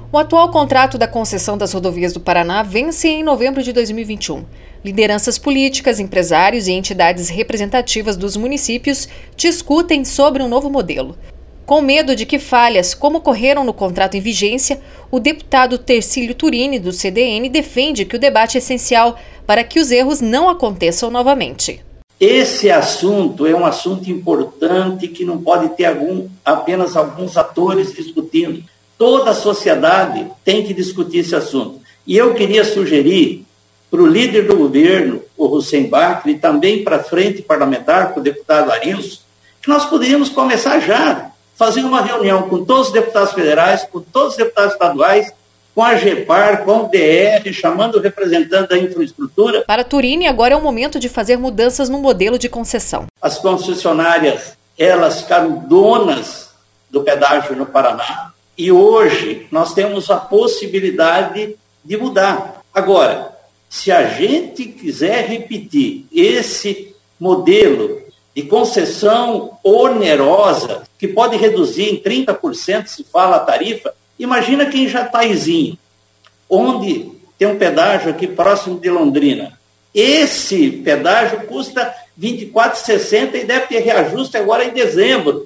O atual contrato da concessão das rodovias do Paraná vence em novembro de 2021. Lideranças políticas, empresários e entidades representativas dos municípios discutem sobre um novo modelo. Com medo de que falhas, como ocorreram no contrato em vigência, o deputado Tercílio Turini, do CDN, defende que o debate é essencial para que os erros não aconteçam novamente. Esse assunto é um assunto importante que não pode ter apenas alguns atores discutindo. Toda a sociedade tem que discutir esse assunto. E eu queria sugerir para o líder do governo, o Hussein Bacri, e também para a frente parlamentar, para o deputado Arilson, que nós poderíamos começar já, fazer uma reunião com todos os deputados federais, com todos os deputados estaduais, com a GEPAR, com o DR, chamando o representante da infraestrutura. Para Turini, agora é o momento de fazer mudanças no modelo de concessão. As concessionárias, elas ficaram donas do pedágio no Paraná e hoje nós temos a possibilidade de mudar. Agora, se a gente quiser repetir esse modelo de concessão onerosa, que pode reduzir em 30%, se fala a tarifa, imagina que em Jataizinho, onde tem um pedágio aqui próximo de Londrina. Esse pedágio custa R$ 24,60 e deve ter reajuste agora em dezembro.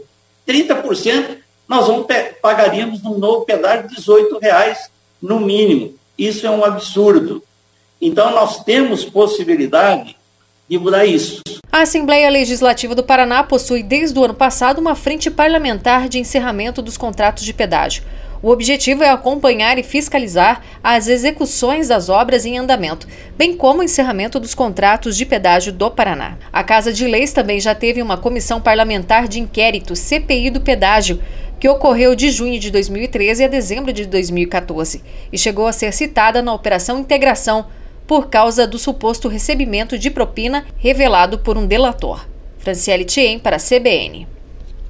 30% nós pagaríamos num novo pedágio de R$ 18,00 no mínimo. Isso é um absurdo. Então nós temos possibilidade de mudar isso. A Assembleia Legislativa do Paraná possui desde o ano passado uma frente parlamentar de encerramento dos contratos de pedágio. O objetivo é acompanhar e fiscalizar as execuções das obras em andamento, bem como o encerramento dos contratos de pedágio do Paraná. A Casa de Leis também já teve uma comissão parlamentar de inquérito, CPI do pedágio, que ocorreu de junho de 2013 a dezembro de 2014 e chegou a ser citada na Operação Integração por causa do suposto recebimento de propina revelado por um delator. Franciele Thiem para a CBN.